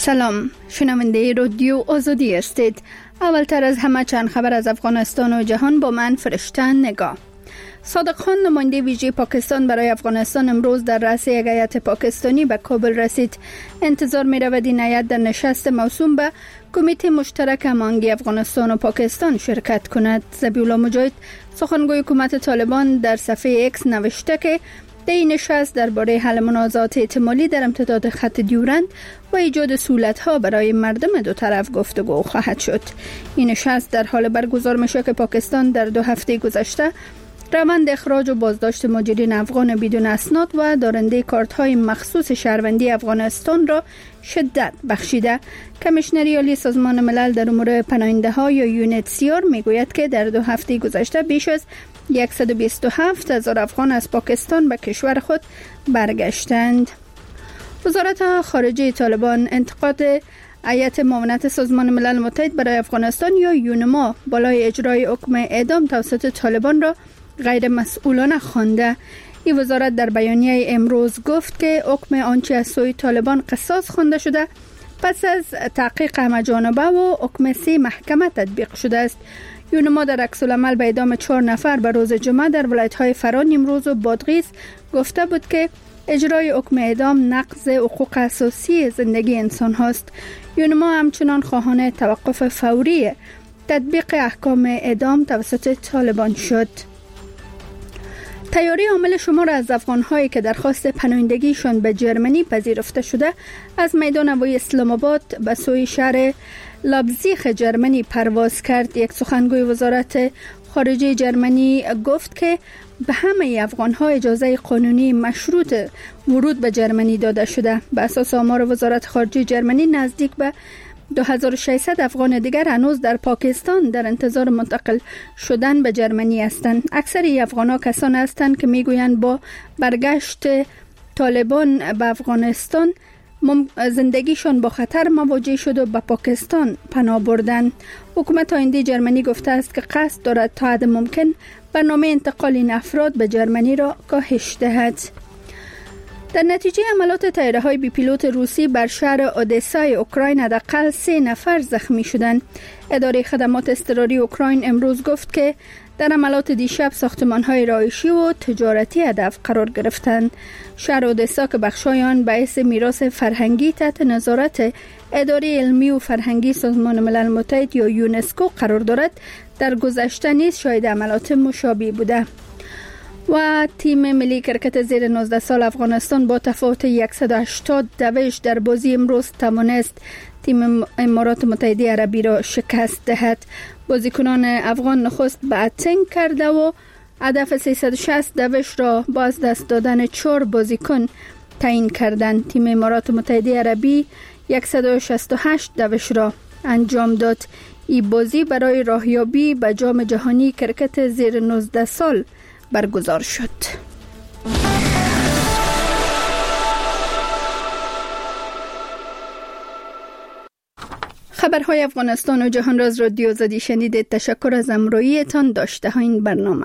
سلام، شنونده رادیو آزادی هستید. اولتر از همه چند خبر از افغانستان و جهان با من فرشته نگاه. صادق خان نماینده ویژه پاکستان برای افغانستان امروز در رأس یک هیئت پاکستانی به کابل رسید. انتظار می رود این هیئت در نشست موسوم به کمیته مشترک هماهنگی افغانستان و پاکستان شرکت کند. ذبیح الله مجاهد سخنگوی حکومت طالبان در صفحه اکس نوشته که در این نشست درباره حل منازعات احتمالی در امتداد خط دیورند و ایجاد سهولت‌ها برای مردم دو طرف گفتگو خواهد شد. این نشست در حال برگزار میشه که پاکستان در 2 هفته گذشته روند اخراج و بازداشت مهاجرین افغان بدون اسناد و دارنده کارت‌های مخصوص شهروندی افغانستان را شدت بخشیده. کمیشنری عالی سازمان ملل در امور پناهنده‌ها یا یونیتسیار میگوید که در 2 هفته گذشته بیش از 127,000 افغان از پاکستان به کشور خود برگشتند. وزارت خارجه طالبان انتقاد هیئت معاونت سازمان ملل متحد برای افغانستان یا یونما بالای اجرای حکم اعدام توسط طالبان را غیر مسئولانه خوانده. این وزارت در بیانیه امروز گفت که حکم آنچه از سوی طالبان قصاص خوانده شده پس از تحقیق همه‌جانبه و حکم 3 محکمه تطبیق شده است. یونما در عکس‌العمل به اعدام 4 نفر به روز جمعه در ولایت‌های فرا، نیمروز و بادغیس گفته بود که اجرای حکم اعدام نقض حقوق اساسی زندگی انسان هاست. یونما همچنان خواهان توقف فوری تطبیق احکام اعدام توسط طالبان شد. تیاری عامل شمار از افغان‌هایی که درخواست پناهندگیشان به جرمنی پذیرفته شده از میدان هوایی اسلام آباد به سوی شهر لایپزیگ جرمنی پرواز کرد. یک سخنگوی وزارت خارجه جرمنی گفت که به همه افغان‌ها اجازه قانونی مشروط ورود به جرمنی داده شده. به اساس آمار وزارت خارجه جرمنی نزدیک به 2600 افغان دیگر هنوز در پاکستان در انتظار منتقل شدن به جرمنی هستند. اکثر افغان‌ها کسان هستند که میگویند با برگشت طالبان به افغانستان زندگیشان با خطر مواجه شد و به پاکستان پناه بردند. حکومت آینده جرمنی گفته است که قصد دارد تا حد ممکن برنامه انتقال این افراد به جرمنی را کاهش دهد. در نتیجه حملات طیاره‌های بی پیلوت روسی بر شهر اودسای اوکراین حداقل 3 نفر زخمی شدند. اداره خدمات اضطراری اوکراین امروز گفت که در حملات دیشب ساختمان‌های رهایشی و تجارتی هدف قرار گرفتند. شهر اودسا که بخش‌های آن باعث میراث فرهنگی تحت نظارت اداره علمی و فرهنگی سازمان ملل متحد یا یونسکو قرار دارد، در گذشته نیز شاهد حملات مشابه بوده. و تیم ملی کرکت زیر 19 سال افغانستان با تفاوت 180 دوش در بازی امروز توانست تیم امارات متحده عربی را شکست دهد. بازیکنان افغان نخست باتینگ کرده و هدف 360 دوش را با از دست دادن 4 بازیکن تعیین کردند. تیم امارات متحده عربی 168 دوش را انجام داد. این بازی برای راهیابی به جام جهانی کرکت زیر 19 سال برگزار شد. خبرهای افغانستان و جهان را از رادیو آزادی شنیدید. تشکر از همراهیتان. داشته ها این برنامه.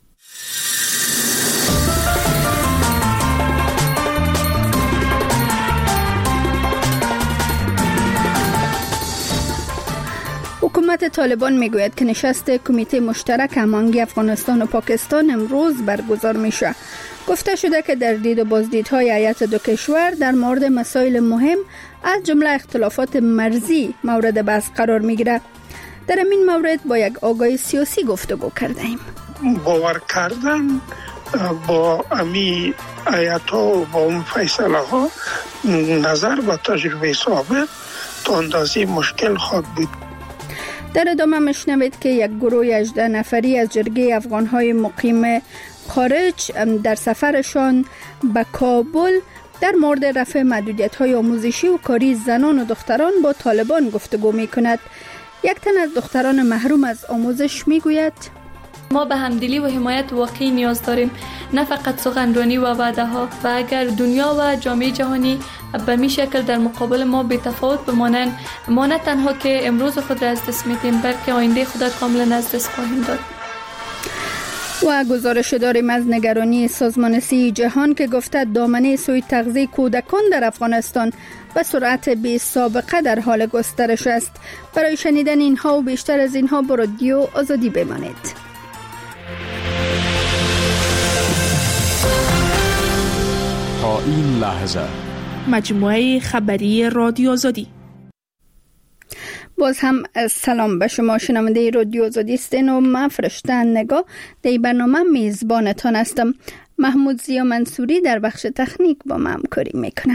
حکومت طالبان میگوید که نشست کمیته مشترک هماهنگی افغانستان و پاکستان امروز برگزار میشه. گفته شده که در دید و بازدیدهای هیئت دو کشور در مورد مسائل مهم از جمله اختلافات مرزی مورد بحث قرار میگیره. در این مورد با یک آگاه سیاسی گفتگو کردیم. باور کردن با امی هیئت‌ها و با اون فیصله ها نظر و تجربه سابق تا اندازه مشکل خواهد بود. در ادامه مشنوید که یک گروه 18 نفری از جرگه افغان‌های مقیم خارج در سفرشان به کابل در مورد رفع محدودیت‌های آموزشی و کاری زنان و دختران با طالبان گفتگو می‌کند. یک تن از دختران محروم از آموزش می‌گوید: ما به همدلی و حمایت واقعی نیاز داریم، نه فقط سخنرانی و وعده‌ها. و اگر دنیا و جامعه جهانی به می شکل در مقابل ما بی تفاوت بمانند، ما نه تنها که امروز خود را از دست میدیم بلکه آینده خود را کاملا از دست خواهیم داد. و گزارش داریم از نگرانی سازمان صحت جهان که گفته دامنه سوی تغذیه کودکان در افغانستان به سرعت بی سابقه در حال گسترش است. برای شنیدن اینها و بیشتر از اینها با رادیو آزادی بمانید. تا این لحظه مجموعه خبری رادیو آزادی. باز هم سلام به شما شنونده رادیو آزادی هستین و من فرشته نگاه در برنامه میزبانتان هستم. محمود زیا منصوری در بخش تکنیک با من همکاری میکنه.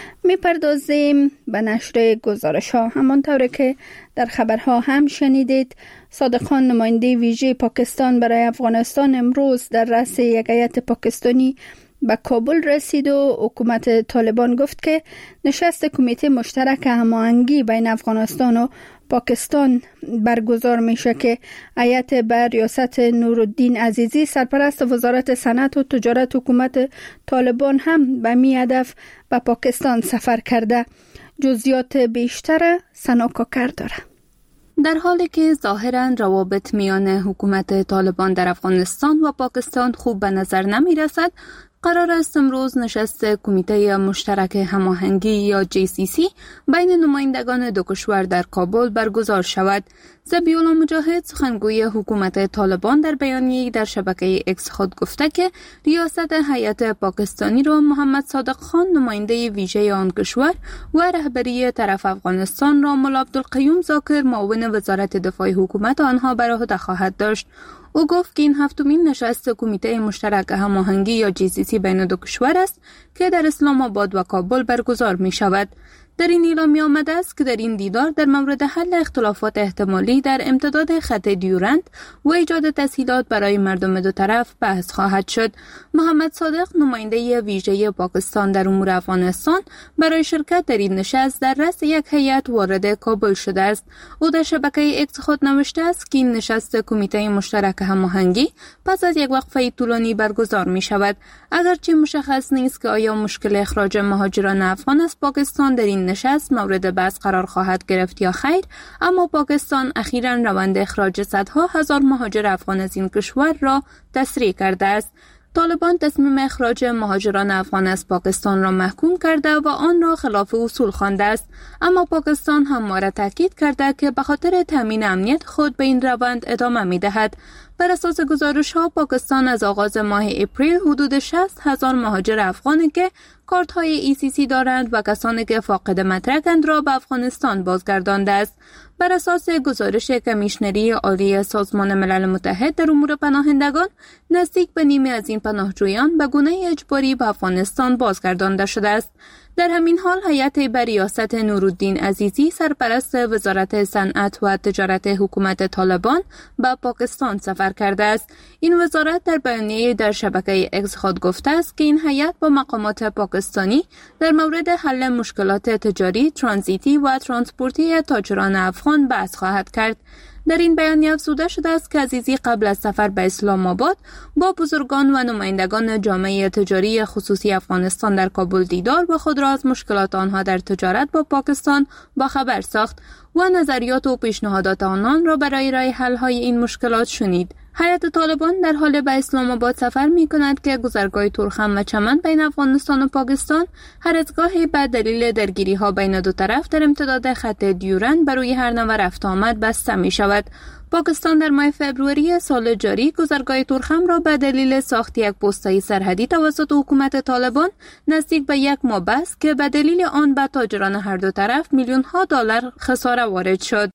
میپردازیم به نشر گزارش ها. همانطور که در خبرها هم شنیدید، صادق خان نماینده ویژه پاکستان برای افغانستان امروز در رأس یک هیئت پاکستانی به کابل رسید و حکومت طالبان گفت که نشست کمیته مشترک هماهنگی بین افغانستان و پاکستان برگزار میشه که هیئت به ریاست نورالدین عزیزی سرپرست وزارت صنعت و تجارت حکومت طالبان هم به می هدف به پاکستان سفر کرده. جزئیات بیشتر سنا کاکر داره. در حالی که ظاهراً روابط میان حکومت طالبان در افغانستان و پاکستان خوب به نظر نمی رسد، قرار است امروز نشست کمیته مشترک هماهنگی یا JCC بین نمایندگان دو کشور در کابل برگزار شود. ذبیح‌الله مجاهد سخنگوی حکومت طالبان در بیانیه‌ای در شبکه اکس خود گفته که ریاست هیئت پاکستانی را محمد صادق خان نماینده ویژه آن کشور و رهبری طرف افغانستان را مولا عبدالقیوم ذاکر معاون وزارت دفاع حکومت آنها بر عهده خواهد داشت. او گفت که این هفتمین نشست کمیته مشترک هماهنگی یا JCC بین دو کشور است که در اسلام آباد و کابل برگزار می شود. در این اعلامیه آمده است که در این دیدار در مورد حل اختلافات احتمالی در امتداد خط دیورند و ایجاد تسهیلات برای مردم دو طرف بحث خواهد شد. محمد صادق نماینده ویژه پاکستان در امور افغانستان برای شرکت در این نشست در رأس یک هیئت وارد کابل شده است. او در شبکه اکس خود نوشته است که این نشست کمیته مشترک هماهنگی پس از یک وقفه طولانی برگزار می شود. اگرچه مشخص نیست که آیا مشکل اخراج مهاجران افغان از پاکستان در این نشست مورد بحث قرار خواهد گرفت یا خیر، اما پاکستان اخیراً روند اخراج صدها هزار مهاجر افغان از این کشور را تسریع کرده است. طالبان تصمیم اخراج مهاجران افغان از پاکستان را محکوم کرده و آن را خلاف اصول خوانده است، اما پاکستان همواره تاکید کرده که به خاطر تامین امنیت خود به این روند ادامه می‌دهد. بر اساس گزارش‌ها پاکستان از آغاز ماه اپریل حدود 60,000 مهاجر افغانی که کارت‌های ECC دارند و کسانی که فاقد مدرکند را به افغانستان بازگردانده است. بر اساس گزارش کمیشنری عالی سازمان ملل متحد در امور پناهندگان، نزدیک به نیمه از این پناهجویان به گونه اجباری به افغانستان بازگردانده شده است. در همین حال هیئت به ریاست نورالدین عزیزی سرپرست وزارت صنعت و تجارت حکومت طالبان به پاکستان سفر کرده است. این وزارت در بیانیه‌ای در شبکه اکس خود گفته است که این هیئت با مقامات پاکستانی در مورد حل مشکلات تجاری، ترانزیتی و ترانسپورتی تاجران افغان بحث خواهد کرد. در این بیانیه افزوده شده است که عزیزی قبل از سفر به اسلام آباد با بزرگان و نمایندگان جامعه تجاری خصوصی افغانستان در کابل دیدار و خود را از مشکلات آنها در تجارت با پاکستان باخبر ساخت و نظریات و پیشنهادات آنان را برای راه حل های این مشکلات شنید. هیئت طالبان در حال به اسلام آباد سفر می کند که گذرگاه تورخم و چمن بین افغانستان و پاکستان هر از گاهی به دلیل درگیری ها بین دو طرف در امتداد خط دیورند بر روی هر نوع رفت آمد بسته می شود. پاکستان در ماه فوریه سال جاری گذرگاه تورخم را به دلیل ساخت یک پست‌های سرحدی توسط حکومت طالبان نزدیک به یک ماه بست که به دلیل آن به تاجران هر دو طرف میلیون‌ها دلار خساره وارد شد.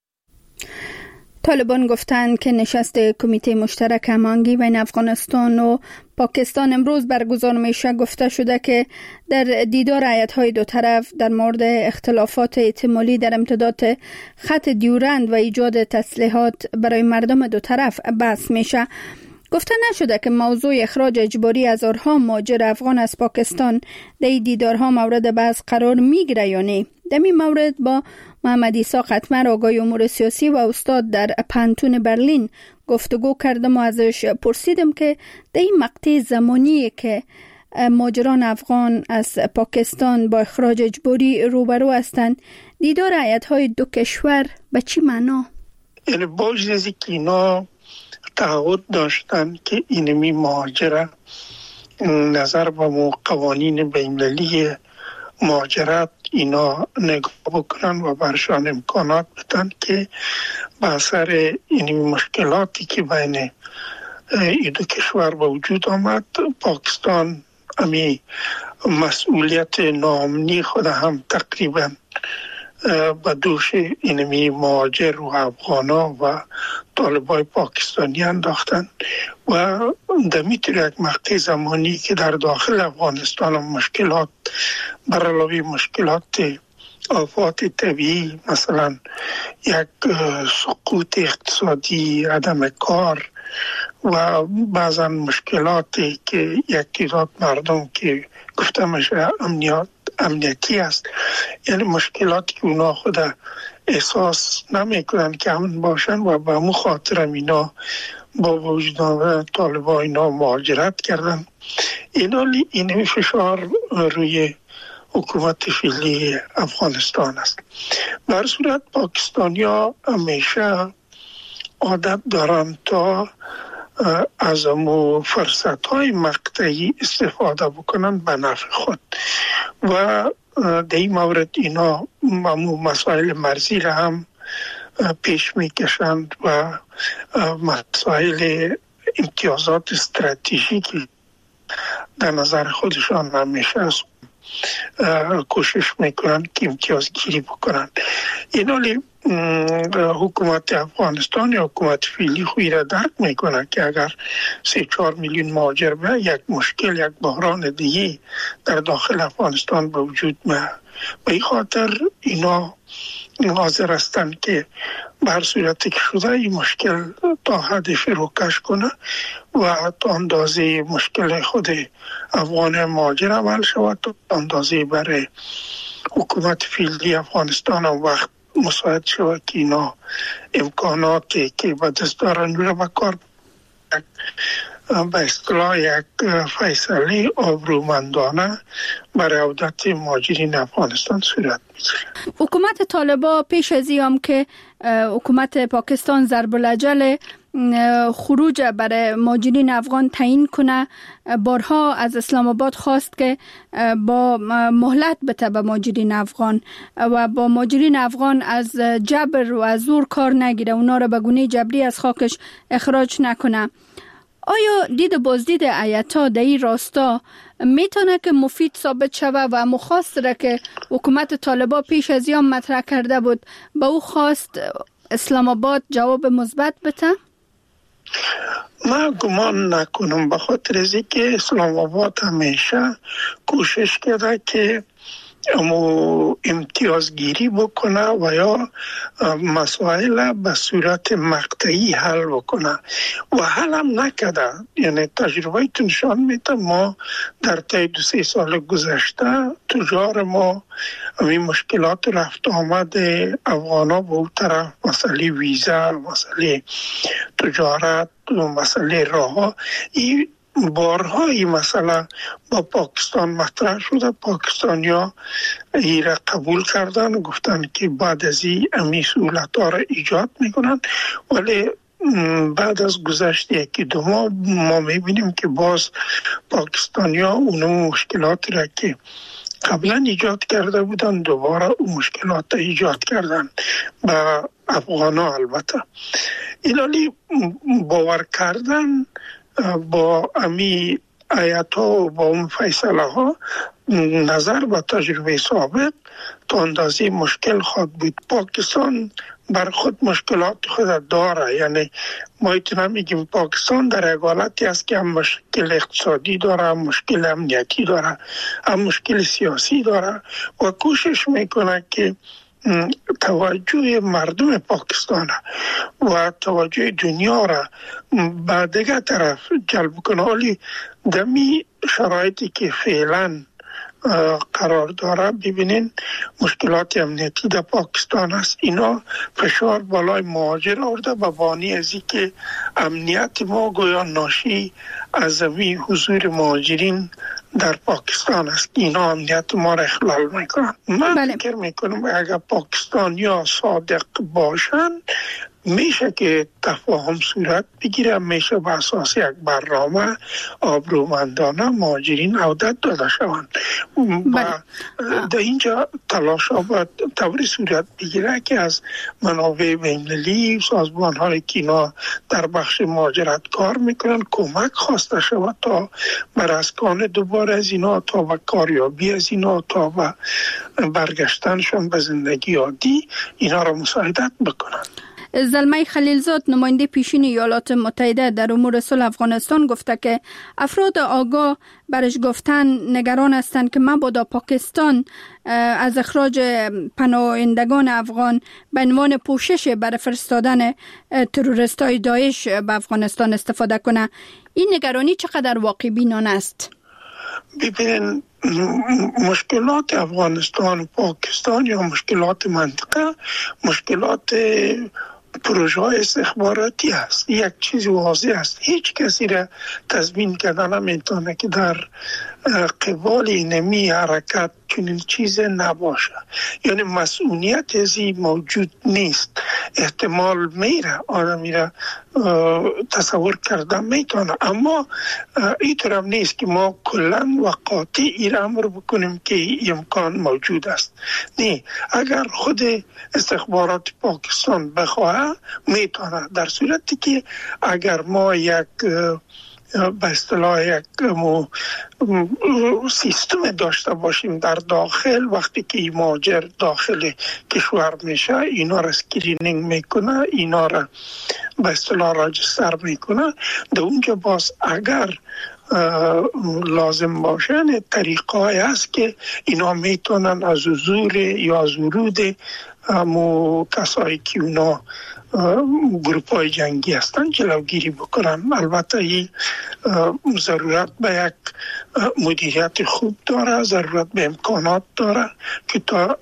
طالبان گفتند که نشست کمیته مشترک هماهنگی بین افغانستان و پاکستان امروز برگزار میشه. گفته شده که در دیدار هیئت‌های دو طرف در مورد اختلافات احتمالی در امتداد خط دیورند و ایجاد تسهیلات برای مردم دو طرف بحث میشه. گفته نشده که موضوع اخراج اجباری هزارها مهاجر افغان از پاکستان در این دیدارها مورد بحث قرار میگیره یا نه. در این مورد با محمد عیسی قطمر آقای امور سیاسی و استاد در پانتون برلین گفتگو کردم و ازش پرسیدم که در این مقطع زمانی که مهاجران افغان از پاکستان با اخراج اجباری روبرو هستند، دیدار هیئت‌های دو کشور به چی معنا؟ یعنی با وجود از اینکه اینا تعهد داشتن که اینمی مهاجرت نظر به قوانین بین‌المللی مهاجرت اینا نگاه بکنن و برشان امکانات بدن که به اثر این مشکلاتی که بین این دو کشور به وجود آمد، پاکستان امی مسئولیت ناامنی خود هم تقریبا به دوش اینمی مهاجر و افغانا و طالبای پاکستانی انداختن و دمیتر یک مقطع زمانی که در داخل افغانستان مشکلات بر علاوه مشکلات آفات طبیعی، مثلا یک سقوط اقتصادی، عدم کار و بعضا مشکلاتی که یک تعداد مردم که گفته میشه امنیتی است، یعنی مشکلاتی که اونا خود احساس نمیکنن که امن باشن و به مو خاطر اینا با وجود آمدن طالبان اینا مهاجرت کردن. این فشار روی حکومت فعلی افغانستان است. در صورت پاکستانیا همیشه عادت دارن تا از امو فرصت‌های مقطعی استفاده بکنن به نفع خود و در این مورد اینا امو مسائل مرزی را هم پیش میکشند و مسائل امتیازات استراتژیکی در نظر خودشان همیشه کوشش میکنن که امتیاز گیری بکنن. اینالی حکومت افغانستان یا حکومت فعلی خوی را درک میکنه که اگر 3-4 میلیون مهاجر به یک مشکل، یک بحران دیگه در داخل افغانستان به وجود میاد. به این خاطر اینا حاضر هستند که بر صورتی که شده این مشکل تا حدش رو کش کنه و تا اندازه مشکل خود افغان مهاجر عمل شود، تا اندازه برای حکومت فعلی افغانستان هم وقت مساعد شود که اینا امکاناتی که به دست دارن رو به کار به اصطلاح یک فیصله آبرومندانه برای عودت مهاجرین افغانستان صورت میگیره. حکومت طالبان پیش از این که حکومت پاکستان ضرب الاجل خروج برای مهاجرین افغان تعیین کنه، بارها از اسلام آباد خواست که با مهلت بده به مهاجرین افغان و با مهاجرین افغان از جبر و از زور کار نگیره، اونا را به گونه جبری از خاکش اخراج نکنه. آیا دید بازدید ایتا در این راستا میتونه که مفید ثابت شود و مخواست را که حکومت طالبان پیش از این مطرح کرده بود به او خواست اسلام آباد جواب مثبت بده؟ من گمان نکنم، به خاطر از اینکه اسلام آباد همیشه کوشش کرده که امتیازگیری بکنه و یا مسائل به صورت مقطعی حل بکنه و حل هم نکرده. یعنی تجربه نشان میده ما در طی 2-3 سال گذشته تجار ما این مشکلات رفت آمد افغانا به اون طرف، مسئله ویزا، مسئله تجارت، مسئله راه، این بارها این مسئله با پاکستان مطرح شده. پاکستانیا این را قبول کردن و گفتن که بعد از این سهولت‌ها را ایجاد میکنن، ولی بعد از گذشت 1-2 ماه ما میبینیم که باز پاکستانیا اون مشکلات را که قبلا ایجاد کرده بودن دوباره اون مشکلات را ایجاد کردن با افغانا. البته اینالی باور کردن با امی آیات ها و با اون فیصله ها نظر به تجربه سابق تا اندازه مشکل خود بود. پاکستان بر خود مشکلات خود داره، یعنی ما ایتونه میگیم پاکستان در یک حالتی است که هم مشکل اقتصادی داره، هم مشکل امنیتی داره، هم مشکل سیاسی داره و کوشش میکنه که توجه مردم پاکستان و توجه دنیا را به دیگر طرف جلب کنه. ولی دمی شرایطی که فعلا قرار داره، ببینین مشکلات امنیتی در پاکستان است، اینا فشار بالای مهاجر آورده به بانی از این که امنیت ما گویا ناشی از این حضور مهاجرین در پاکستان است. اینا امنیت ما را اخلال میکنن. من فکر میکنم اگر پاکستانیا صادق باشن میشه که تفاهم صورت بگیره، میشه به اساس یک برنامه آبرومندانه مهاجرین عودت داده شوند و در اینجا تلاش ها باید طوری صورت بگیره که از منابع بین‌المللی، سازمان هایی که اینا در بخش مهاجرت کار میکنن کمک خواسته شود تا بر اسکان دوباره از اینا، تا به کاریابی از اینا، تا به برگشتنشون به زندگی عادی اینا را مساعدت بکنن. زلمه خلیلزاد نماینده پیشین ایالات متحده در امور صلح افغانستان گفته که افراد آگاه برش گفتن نگران هستند که مبادا پاکستان از اخراج پناهندگان افغان به عنوان پوشش برای فرستادن تروریستای داعش به افغانستان استفاده کنه. این نگرانی چقدر واقع بینانه است؟ ببینن مشکلات افغانستان و پاکستان یا مشکلات منطقه مشکلات پروژه های استخباراتی است. یک چیز واضح است، هیچ کسی را تضمین کردن نمیتونه که در قبال اینمی حرکت چنین چیز نباشه، یعنی مسئولیت ازی موجود نیست. احتمال میره آدمی را تصور کردن میتونه، اما اینطور هم نیست که ما کلن و قاطع این امر بکنیم که امکان موجود است. نه، اگر خود استخبارات پاکستان بخواه میتونه، در صورتی که اگر ما یک به اصطلاح یک سیستم داشته باشیم در داخل، وقتی که مهاجر داخل کشور میشه اینا را اسکرینینگ میکنه، اینا را به اصطلاح راجستر میکنه، در اونجا باز اگر لازم باشن طریقه‌ای هست که اینا میتونن از حضور یا از ورود کسایی که اونا گروپ های جنگی هستن جلوگیری بکنن. البته این ضرورت به یک مدیریت خوب داره، ضرورت به امکانات داره که تا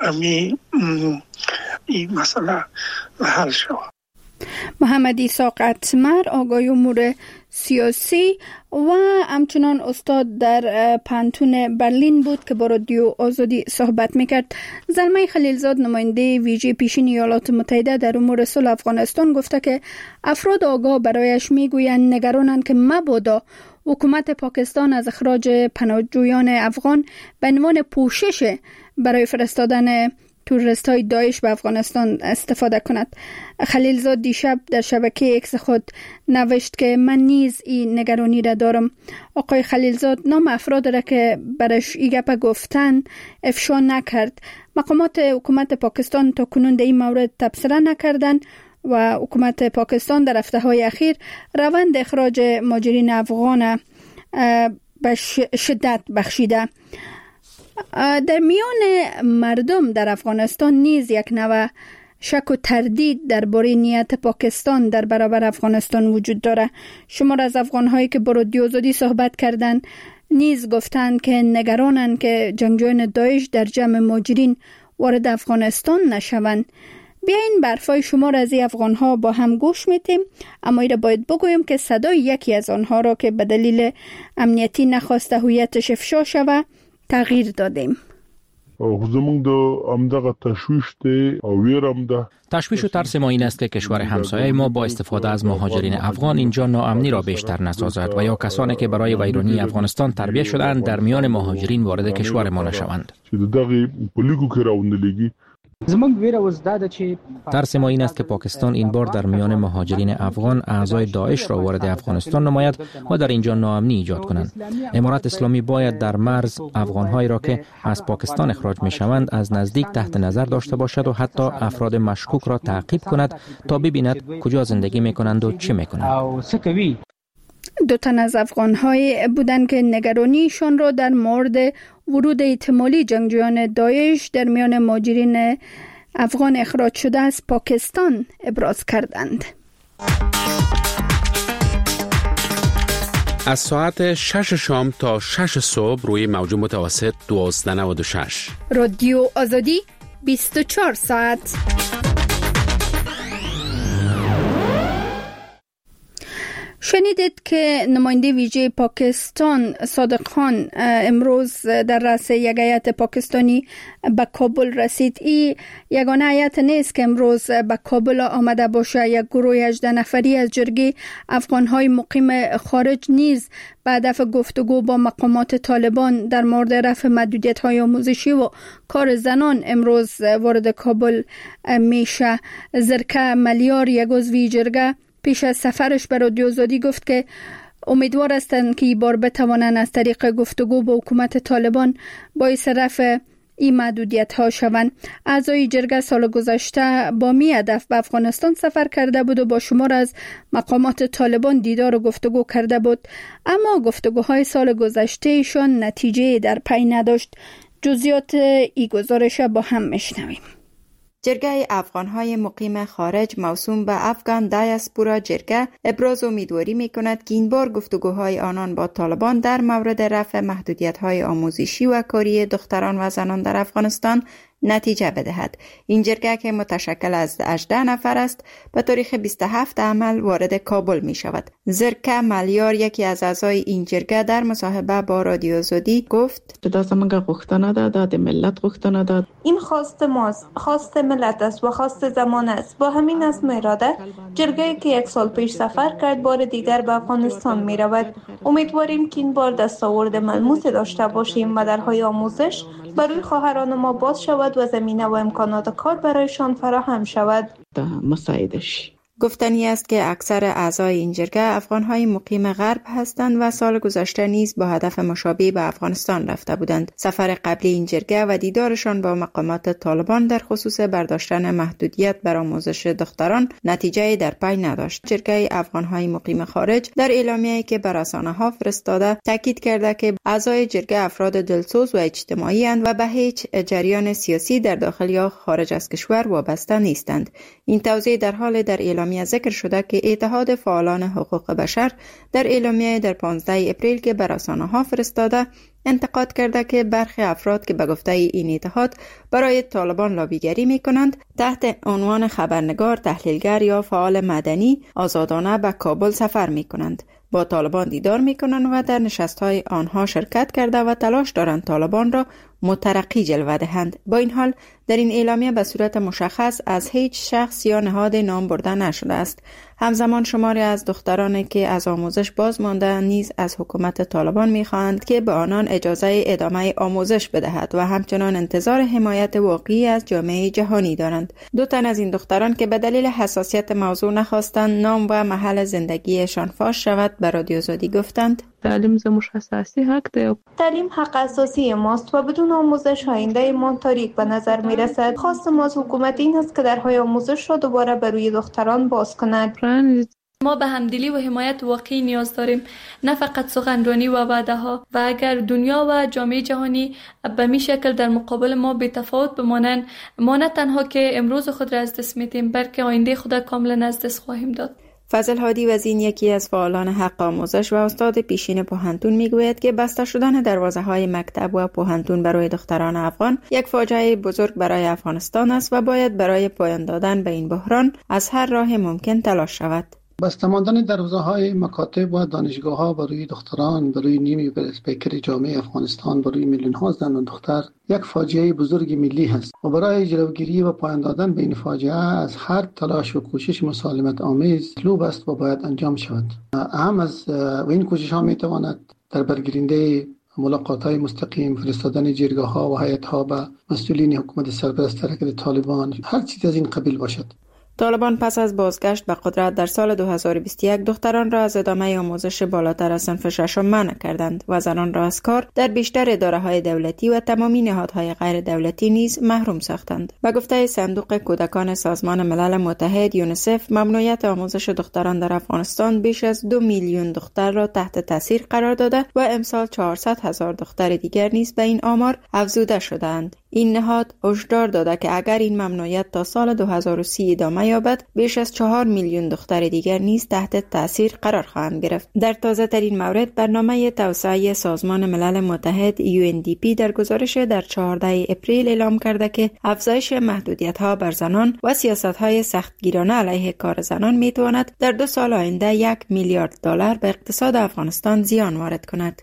این مسئله حل شود. محمد ایساق اتمر، آقای امور سیاسی و همچنان استاد در پانتون برلین بود که با رادیو آزادی صحبت میکرد. زلمه خلیلزاد نماینده ویژه پیشین ایالات متحده در امور صلح افغانستان گفته که افراد آگاه برایش میگویند نگرانند که مبادا حکومت پاکستان از اخراج پناهجویان افغان به عنوان پوشش برای فرستادن تروریستای داعش به افغانستان استفاده کند. خلیلزاد دیشب در شبکه اکس خود نوشت که من نیز این نگرانی را دارم. آقای خلیلزاد نام افراد را که برش این گپ گفتن افشا نکرد. مقامات حکومت پاکستان تا کنون در این مورد تبصره نکردند و حکومت پاکستان در هفته‌های اخیر روند اخراج مهاجرین افغان به شدت بخشیده. در میان مردم در افغانستان نیز یک نوع شک و تردید درباره نیت پاکستان در برابر افغانستان وجود داره. شمار از افغان‌هایی که با رادیو آزادی صحبت کردند نیز گفتند که نگرانند که جنگجویان داعش در جمع مهاجرین وارد افغانستان نشوند. بیاین برفای شمار از این افغان‌ها با هم گوش میدیم، اما ایره باید بگویم که صدای یکی از آنها را که به دلیل امنیتی نخواسته هویتش افشا شود تغییر دادیم. زمونږ د همدغه تشویش دی او ویرم ده. تشویش و ترس ما این است که کشور همسایه ما با استفاده از مهاجرین افغان اینجا ناامنی را بیشتر نسازد و یا کسانی که برای ویرانی افغانستان تربیت شده‌اند در میان مهاجرین وارد کشور ما نشوند. ترس ما این است که پاکستان این بار در میان مهاجرین افغان اعضای داعش را وارد افغانستان نماید و در اینجا ناامنی ایجاد کنند. امارت اسلامی باید در مرز افغان‌هایی را که از پاکستان اخراج می‌شوند از نزدیک تحت نظر داشته باشد و حتی افراد مشکوک را تعقیب کند تا ببیند کجا زندگی می‌کنند و چه می‌کنند. دو تن از افغان‌های بودند که نگرانیشان را در مورد ورود احتمالی جنگجویان داعش در میان مهاجرین افغان اخراج شده از پاکستان ابراز کردند. از ساعت 6 شام تا 6 صبح روی موج متوسط 1296 رادیو آزادی 24 ساعت. شنیدید که نماینده ویژه پاکستان صادق خان امروز در رأس یک هیئت پاکستانی به کابل رسید. این یگانه هیئت نیست که امروز به کابل آمده باشه. یک گروه 18 نفری از جرگه افغانهای مقیم خارج نیز به هدف گفتگو با مقامات طالبان در مورد رفع محدودیت‌های آموزشی و کار زنان امروز وارد کابل میشه. زرکه ملیار، یک عضو جرگه، پیش از سفرش به رادیو آزادی گفت که امیدوار هستند که این بار بتوانند از طریق گفتگو با حکومت طالبان باعث رفع این محدودیت ها شوند. اعضای جرگه سال گذشته با می هدف به افغانستان سفر کرده بود و با شمار از مقامات طالبان دیدار و گفتگو کرده بود، اما گفتگوهای سال گذشته شان نتیجه در پی نداشت. جزئیات این گزارش با هم میشنویم. جرگه افغانهای مقیم خارج موسوم به افغان دیاسپورا جرگه ابراز امیدواری می‌کند که این بار گفتگوهای آنان با طالبان در مورد رفع محدودیت‌های آموزشی و کاری دختران و زنان در افغانستان نتیجه بدهد. این جرگه که متشکل از 18 نفر است به تاریخ 27 عمل وارد کابل می شود. زرکه ملیار، یکی از اعضای این جرگه، در مصاحبه با رادیو آزادی گفت دا زمانگا غوښتنه ده، د ملت غوښتنه ده. این خواست ماست، خواست ملت است و خواست زمان است. با همین اسم اراده جرگه که 1 سال پیش سفر کرد بار دیگر به افغانستان می رود. امیدواریم که این بار دستاورد ملموس داشته باشیم و درهای آموزش برای خواهران ما باز شود و زمینه و امکانات کار برایشان فراهم شود. مساعدش گفتنی است که اکثر اعضای این جرگه افغانهای مقیم غرب هستند و سال گذشته نیز با هدف مشابه به افغانستان رفته بودند. سفر قبلی این جرگه و دیدارشان با مقامات طالبان در خصوص برداشتن محدودیت بر آموزش دختران نتیجه در پی نداشت. جرگه افغانهای مقیم خارج در اعلامیه‌ای که به رسانه‌ها فرستاده تاکید کرده که اعضای جرگه افراد دلسوز و اجتماعی اند و به هیچ جریان سیاسی در داخل یا خارج از کشور وابسته نیستند. این توضیح در حال در اعلامیه ذکر شده که اتحاد فعالان حقوق بشر در اعلامیه در 15 اپریل که به رسانه‌ها فرستاده انتقاد کرده که برخی افراد که به گفته این اتحاد برای طالبان لابیگری می‌کنند تحت عنوان خبرنگار، تحلیلگر یا فعال مدنی آزادانه به کابل سفر می‌کنند، با طالبان دیدار می‌کنند و در نشست‌های آنها شرکت کرده و تلاش دارند طالبان را مترقی جلوه دهند. با این حال در این اعلامیه به صورت مشخص از هیچ شخص یا نهاد نام برده نشده است. همزمان شماری از دخترانی که از آموزش باز مانده نیز از حکومت طالبان می‌خواهند که به آنان اجازه ادامه آموزش بدهد و همچنان انتظار حمایت واقعی از جامعه جهانی دارند. 2 تن از این دختران که به دلیل حساسیت موضوع نخواستند نام و محل زندگیشان فاش شود به رادیو آزادی گفتند تعلیم زموش اساسی حق ده. تعلیم حق اساسی ماست و بدون آموزش آینده ما تاریک به نظر می رسد. خواست ما از حکومت این است که درهای آموزش را دوباره بر روی دختران باز کند. ما به همدلی و حمایت واقعی نیاز داریم، نه فقط سخنرانی و وعده ها. و اگر دنیا و جامعه جهانی به می شکل در مقابل ما بی تفاوت بمانند، ما نه تنها که امروز خود را از دست میدیم بلکه آینده خود کاملا از دست خواهیم داد. فضل هادی وزین، یکی از فعالان حق آموزش و استاد پیشین پوهنتون، میگوید که بسته شدن دروازه‌های مکتب و پوهنتون برای دختران افغان یک فاجعه بزرگ برای افغانستان است و باید برای پایان دادن به این بحران از هر راه ممکن تلاش شود. بسته ماندن دروازه‌های مکاتب و دانشگاه‌ها برای دختران، برای نیمی پیکر جامعه افغانستان، برای میلیون‌ها زن و دختر یک فاجعه بزرگ ملی است و برای جلوگیری و پایان دادن به این فاجعه از هر تلاش و کوشش مسالمت آمیز مطلوب است و باید انجام شود. اهم از این کوشش‌ها می‌تواند در برگیرنده ملاقات‌های مستقیم، فرستادن جرگه‌ها و هیئت‌ها به مسئولین حکومت سرپرست حرکت طالبان، هر چیز از این قبیل باشد. طالبان پس از بازگشت به قدرت در سال 2021 دختران را از ادامه آموزش بالاتر از صنف 6 منع کردند و زنان را از کار در بیشتر اداره‌های دولتی و تمامی نهادهای غیر دولتی نیز محروم ساختند. به گفته صندوق کودکان سازمان ملل متحد یونیسف، ممنوعیت آموزش دختران در افغانستان بیش از 2 میلیون دختر را تحت تاثیر قرار داده و امسال 400,000 دختر دیگر نیز به این آمار افزوده شدند. این نهاد هشدار داده که اگر این ممنوعیت تا سال 2030 ادامه یابد، بیش از 4 میلیون دختر دیگر نیز تحت تاثیر قرار خواهند گرفت. در تازه ترین مورد، برنامه توسعه سازمان ملل متحد UNDP در گزارش در 14 اپریل اعلام کرده که افزایش محدودیت‌ها بر زنان و سیاست‌های سختگیرانه علیه کار زنان می‌تواند در 2 سال آینده 1 میلیارد دلار به اقتصاد افغانستان زیان وارد کند.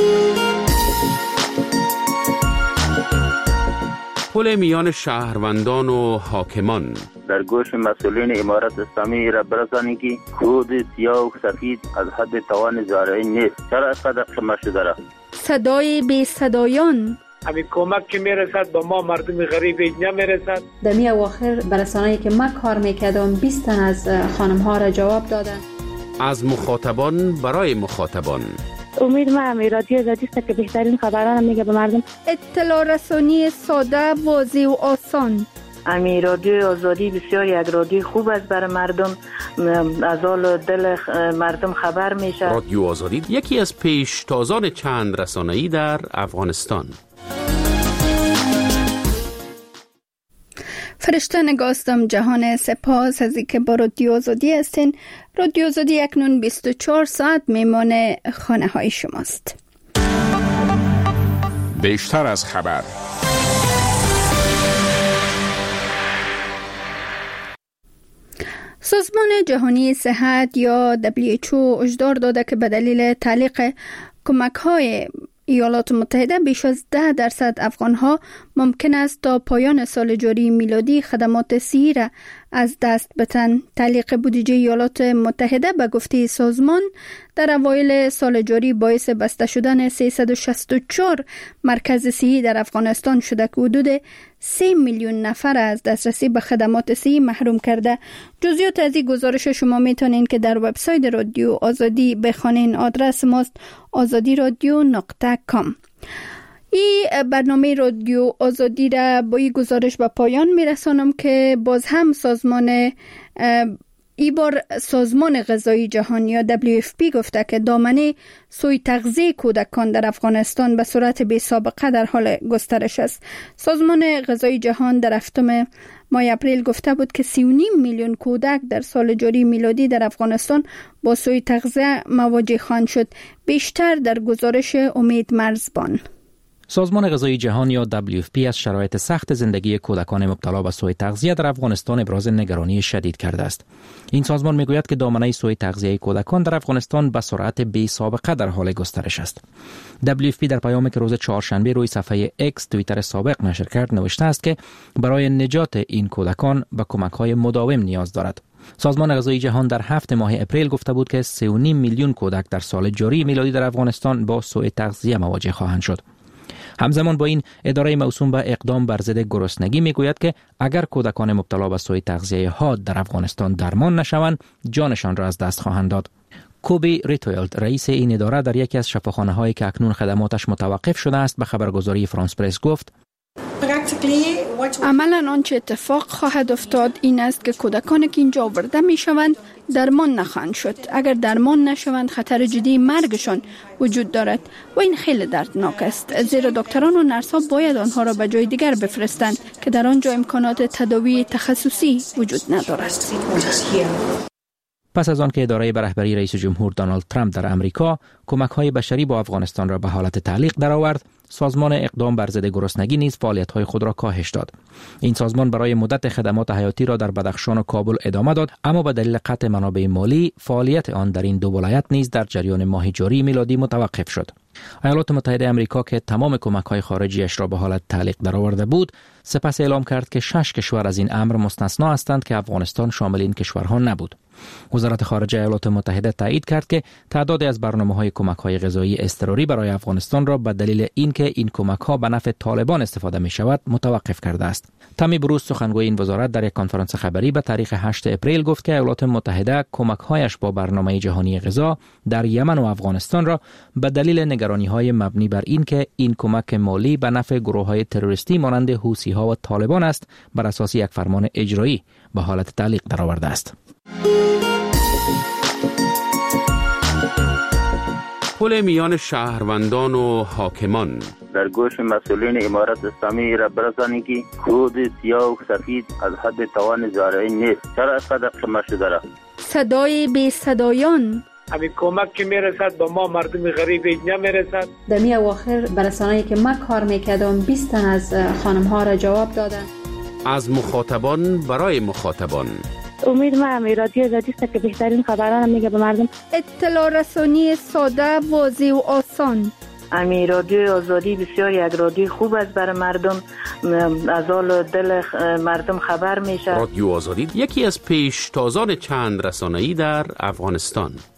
پل میان شهروندان و حاکمان. در گوش مسئولین امارت اسلامی را برسانید که کود سیاه و سفید از حد توان زارعی نیست. چرا اینقدر قیمت شده را؟ صدای بی صدایان. همین کمک که میرسد به ما مردم غریب نمیرسد. در می اواخر برسانه‌ای که ما کار میکردم 20 تن از خانم ها را جواب دادن. از مخاطبان برای مخاطبان. امید ما رادیو آزادی است که بهترین خبران میگه به مردم. اطلاع رسانی ساده، واضح و آسان. رادیو آزادی بسیار یک رادیو خوب است برای مردم، از حال دل مردم خبر میشه. رادیو آزادی یکی از پیشتازان چند رسانه‌ای در افغانستان. فرشته نگاستم جهان، سپاس از اینکه با رادیو آزادی هستین. رادیو آزادی اکنون 24 ساعت میمانه خانه های شماست. بیشتر از خبر. سازمان جهانی صحت یا WHO هشدار داده که به دلیل تعلیق کمک‌های ایالات متحده بیش از 10% افغان‌ها ممکن است تا پایان سال جاری میلادی خدمات صحی را از دست بدن. تعلیق بودجه ایالات متحده به گفته سازمان در اوایل سال جاری باعث بسته شدن 364 مرکز صحی در افغانستان شده که حدود 3 میلیون نفر از دسترسی به خدمات صحی محروم کرده. جزئیات از این گزارش شما میتونین که در وبسایت رادیو آزادی بخوانین. آدرس ماست azadiradyo.com. این برنامه رادیو آزادی را با این گزارش به پایان میرسانم که باز هم سازمان غذایی جهانی یا WFP گفته که دامنه سوء تغذیه کودکان در افغانستان به صورت بی سابقه در حال گسترش است. سازمان غذایی جهان در 7 ماه اپریل گفته بود که 3.5 میلیون کودک در سال جاری میلادی در افغانستان با سوء تغذیه مواجه خواهند شد. بیشتر در گزارش امید مرزبان. سازمان غذایی جهان یا WFP از شرایط سخت زندگی کودکان مبتلا به سوء تغذیه در افغانستان ابراز نگرانی شدید کرده است. این سازمان میگوید که دامنه سوء تغذیه کودکان در افغانستان به سرعت بی سابقه در حال گسترش است. WFP در پیامی که روز چهارشنبه روی صفحه X توییتر سابق نشر کرد نوشته است که برای نجات این کودکان به کمک‌های مداوم نیاز دارد. سازمان غذایی جهان در 7 ماه اپریل گفته بود که 3.5 میلیون کودک در سال جاری میلادی در افغانستان با سوء تغذیه مواجه خواهند شد. همزمان با این اداره موسوم به اقدام بر ضد گرسنگی میگوید که اگر کودکان مبتلا به سوء تغذیه حاد در افغانستان درمان نشوند جانشان را از دست خواهند داد. کوبی ریتویلد رئیس این اداره در یکی از شفاخانه‌هایی که اکنون خدماتش متوقف شده است به خبرگزاری فرانس پرس گفت عملاً آنچه اتفاق خواهد افتاد این است که کودکانی که اینجا آورده می شوند درمان نخواهند شد. اگر درمان نشوند خطر جدی مرگشان وجود دارد و این خیلی دردناک است، زیرا دکتران و نرس‌ها باید آنها را به جای دیگر بفرستند که در آنجا امکانات تداوی تخصصی وجود ندارد. پس از آن که اداره به رهبری رئیس جمهور دونالد ترامپ در امریکا کمک‌های بشری با افغانستان را به حالت تعلیق درآورد، سازمان اقدام بر ضد گرسنگی نیز فعالیت‌های خود را کاهش داد. این سازمان برای مدت خدمات حیاتی را در بدخشان و کابل ادامه داد، اما به دلیل قطع منابع مالی فعالیت آن در این 2 ولایت نیز در جریان ماه جاری میلادی متوقف شد. ایالات متحده آمریکا که تمام کمک‌های خارجیش را به حالت تعلیق درآورده بود، سپس اعلام کرد که 6 کشور از این امر مستثنا هستند که افغانستان شامل این کشورها نبود. وزارت خارجه ایالات متحده تایید کرد که تعدادی از برنامه‌های کمک‌های غذایی اضطراری برای افغانستان را به دلیل اینکه این کمک‌ها به نفع طالبان استفاده می‌شود متوقف کرده است. تامی بروز سخنگوی این وزارت در یک کنفرانس خبری به تاریخ 8 اپریل گفت که ایالات متحده کمک‌هایش با برنامه جهانی غذا در یمن و افغانستان را به دلیل نگرانی‌های مبنی بر اینکه این کمک مالی به نفع گروه‌های تروریستی مانند حوثی‌ها و طالبان است بر اساس یک فرمان اجرایی به حالت تعلیق درآورده است. پل میان شهروندان و حاکمان. در گوش مسئولین امارت اسلامی را برسانی که کود سیاه و سفید از حد توان زارعی نیست. چرا اینقدر قیمت شده را؟ صدای بی صدایان. همین کمک که میرسد به ما مردم غریب نمیرسد. در می اواخر برسانه‌ای که من کار میکردم 20 تن از خانم ها را جواب دادن. از مخاطبان برای مخاطبان. امید ما رادیو آزادی است که بهترین خبران میگه به مردم. اطلاع رسانی ساده، واضح و آسان. امی رادیو آزادی بسیار یک رادیو خوب است برای مردم، از حال دل مردم خبر میشه. رادیو آزادی یکی از پیشتازان چند رسانه‌ای در افغانستان.